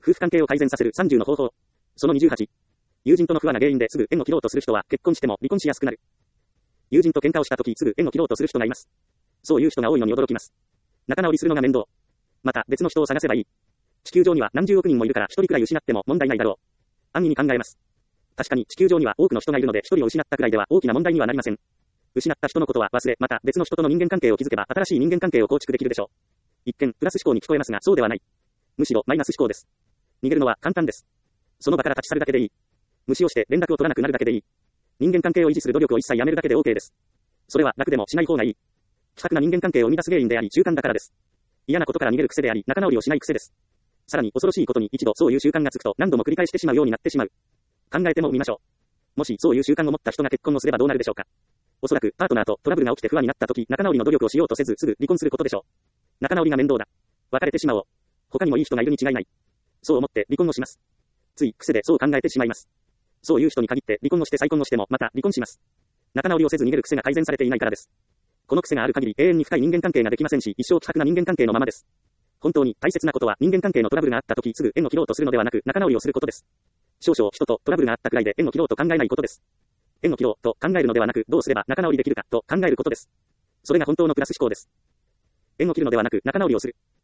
夫婦関係を改善させる30の方法。その28。友人との不和が原因ですぐ縁を切ろうとする人は結婚しても離婚しやすくなる。友人と喧嘩をしたときすぐ縁を切ろうとする人がいます。そういう人が多いのに驚きます。仲直りするのが面倒。また別の人を探せばいい。地球上には何十億人もいるから一人くらい失っても問題ないだろう。安易に考えます。確かに地球上には多くの人がいるので一人を失ったくらいでは大きな問題にはなりません。失った人のことは忘れ、また別の人との人間関係を築けば新しい人間関係を構築できるでしょう。一見プラス思考に聞こえますがそうではない。むしろマイナス思考です。逃げるのは簡単です。その場から立ち去るだけでいい。無視をして連絡を取らなくなるだけでいい。人間関係を維持する努力を一切やめるだけで OK です。それは楽でもしない方がいい。希薄な人間関係を生み出す原因であり習慣だからです。嫌なことから逃げる癖であり仲直りをしない癖です。さらに恐ろしいことに一度そういう習慣がつくと何度も繰り返してしまうようになってしまう。考えてもみましょう。もしそういう習慣を持った人が結婚をすればどうなるでしょうか。おそらくパートナーとトラブルが起きて不安になった時仲直りの努力をしようとせずすぐ離婚することでしょう。仲直りが面倒だ。別れてしまおう。他にもいい人がいるに違いない。そう思って離婚をします。つい癖でそう考えてしまいます。そういう人に限って離婚をして再婚をしてもまた離婚します。仲直りをせず逃げる癖が改善されていないからです。この癖がある限り永遠に深い人間関係ができませんし一生希薄な人間関係のままです。本当に大切なことは人間関係のトラブルがあった時すぐ縁を切ろうとするのではなく仲直りをすることです。少々人とトラブルがあったくらいで縁を切ろうと考えないことです。縁を切ろうと考えるのではなくどうすれば仲直りできるかと考えることです。それが本当のプラス思考です。縁を切るのではなく仲直りをする。